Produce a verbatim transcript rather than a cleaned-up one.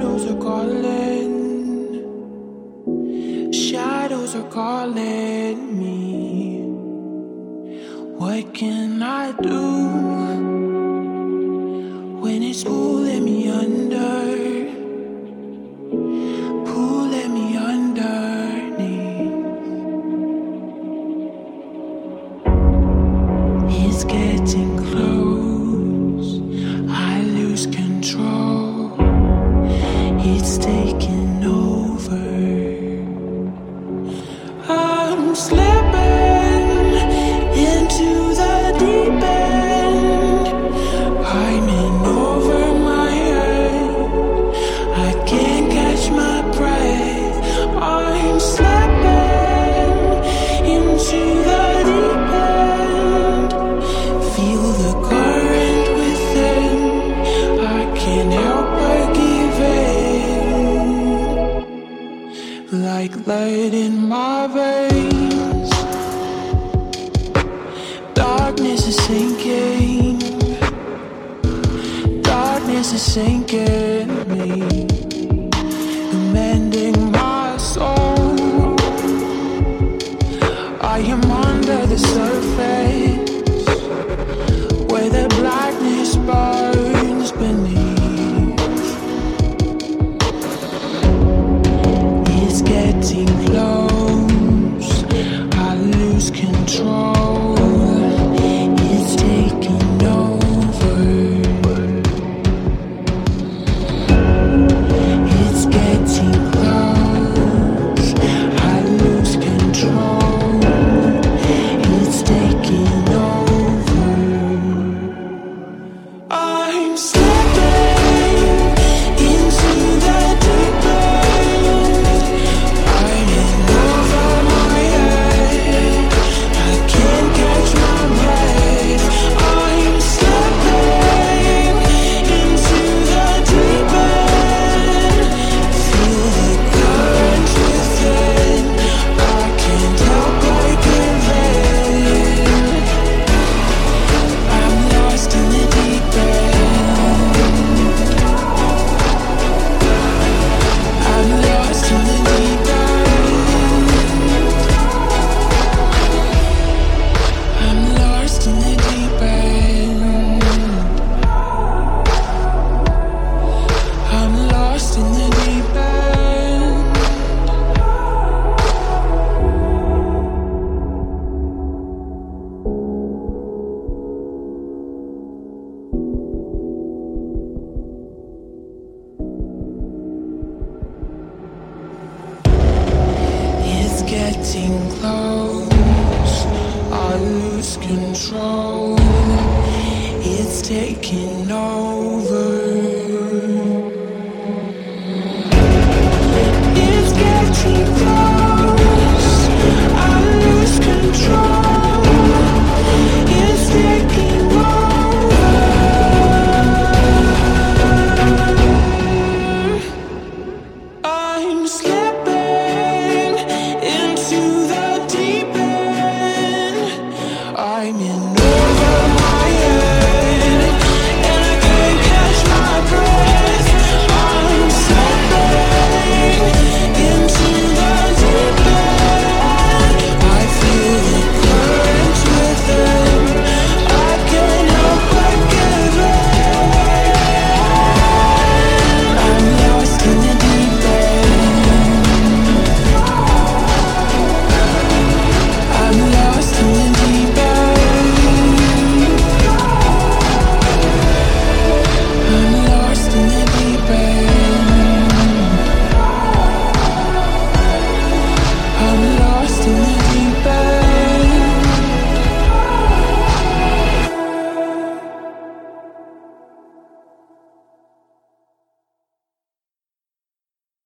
Shadows are calling, shadows are calling me. What can I do when it's pulling me under, pulling me underneath? It's getting close, I lose control. It's taking over. I'm slipping into the deep end. I'm in over my head. I can't catch my breath. I'm slipping into the deep end. Feel the current within. I can't help but give in. Like lead in my veins. Darkness is sinking. Darkness is sinking me. Mending my soul. I am under the surface, where the blackness burns beneath. It's getting close, I lose control. It's taking over. It's getting close, I lose control. It's taking over. I'm slipping into the deep end. I'm in over my head. I can't catch my breath. I'm slipping into the deep end. Feel the current within. I can't help but give in. I'm lost in the deep end. I'm lost in the deep end. I'm lost in the deep end. I'm lost in the deep end. It's getting close, I lose control. It's taking over.